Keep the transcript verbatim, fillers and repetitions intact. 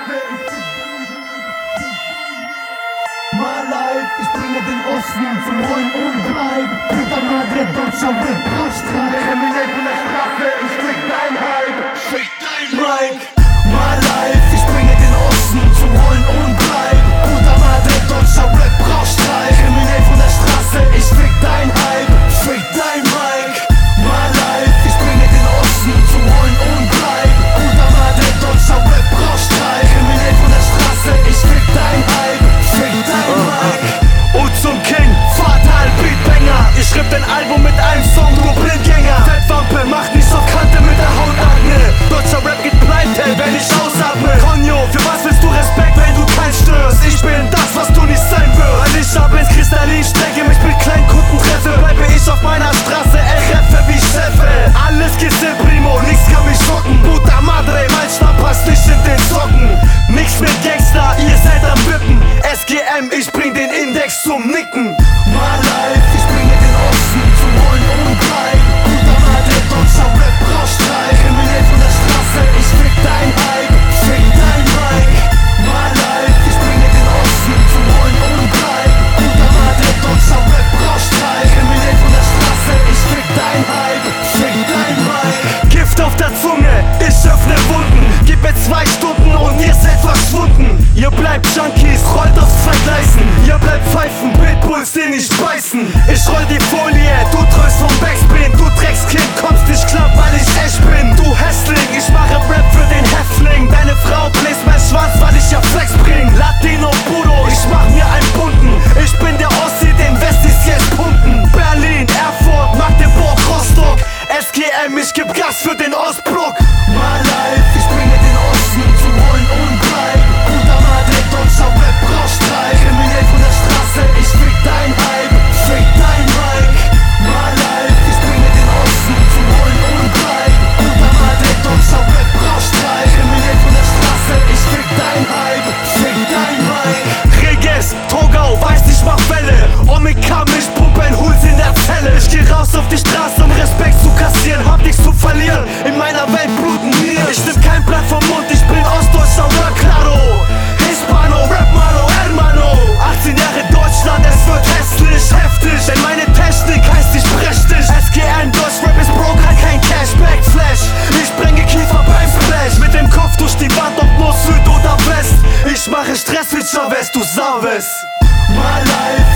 My life, ich bringe den Osten zum Rollen und Bleib. Puta Madre, deutscher Rap, Raschstreit. Kriminell von der Straße, ich fick dein Hype. Fick dein Mike. My life, ich bringe den Osten zum Rollen und Bleib. Puta Madre, deutscher Rap, Raschstreit. Kriminell von der Straße, ich fick dein Hype. Fick dein Mike. My life, ich bringe den Osten zum Rollen und Bleib. Puta Madre, deutscher Rap, Raschstreit. Kriminell von der Straße, ich fick dein Hype. Fick dein Mike. Und zum King, Fatal Beatbanger. Ich schrieb dein Album mit einem Song, du Blindgänger. Fettwampe, mach nicht auf Kante mit der Hautakne. Deutscher Rap geht pleite, wenn ich ausatme. Konjo, für was willst du Respekt, wenn du kein störst? Ich bin das, was du nicht sein wirst. Weil ich ab ins Kristallin stecke, mich mit kleinen Kunden treffe. Bleibe ich auf meiner Straße, R-Reffe wie Chefe. Alles Kiste Primo, nix kann mich schocken. Puta Madre, mein Stab passt nicht in den Socken. Nix mit Gangster, ihr seid am Wippen. S G M, ich bring den Index zum Nicken. My life, ich bringe den Osten zum Rollen und Bleib. Puta Madre, deutscher Rap, Raschstreit. Kriminell von der Straße, ich fick dein Hype. Fick dein Mike. My life, ich bringe den Osten zum Rollen und Bleib. Puta Madre, deutscher Rap, Raschstreit. Kriminell von der Straße, ich fick dein Hype. Fick dein Mike. Gift auf der Zunge, ich öffne Wunden. Gib mir zwei Stunden und ihr seid verschwunden. Ihr bleibt Junkies, rollt auf zwei Gleisen. Ihr bleibt Pfeifen, Pitbulls, die nicht beißen. Ich roll die Folie, du träumst vom Backspin. Du Dreckskind, kommst nicht klar, weil ich echt bin. Du Hässling, ich mache Rap für den Häftling. Deine Frau bläst mein Schwanz, weil ich ja Flex bring. Latino Budo, ich mach mir einen bunten. Ich bin der Ossi, den Westis jetzt pumpen. Berlin, Erfurt, Magdeburg, Rostock. S G M, ich geb Gas für den Ostblock. My life, ich bringe den Osten zum Rollen und Bleib. Puta Madre, deutscher Rap, Raschstreit. Kriminell von der Straße, ich fick dein Hype. Fick dein Mike. My life, ich bringe den Osten zum Rollen und Bleib. Puta Madre, deutscher Rap, Raschstreit. Kriminell von der Straße, ich fick dein Hype. Fick dein Mike. Reges, Togau, weiß ich mach Welle. Omikam, ich pumpen Huls in der Zelle. Ich geh raus auf die Straße, um Respekt zu kassieren. Hab nichts zu verlieren, in meiner Welt bluten mir. Ich nimm kein Blatt vom Mund, ich bin Ostdeutscher, oder claro. Hispano, Rap Malo, Hermano. achtzehn Jahre Deutschland, es wird hässlich, heftig. Denn meine Technik heißt, ich brech dich. S G M, Deutschrap ist broke, hat kein Cashback, Flash. Ich bringe Kiefer beim Splash. Mit dem Kopf durch die Wand, ob nur Süd oder West. Ich mache Stress wie Chavez, du Sauwes. My life,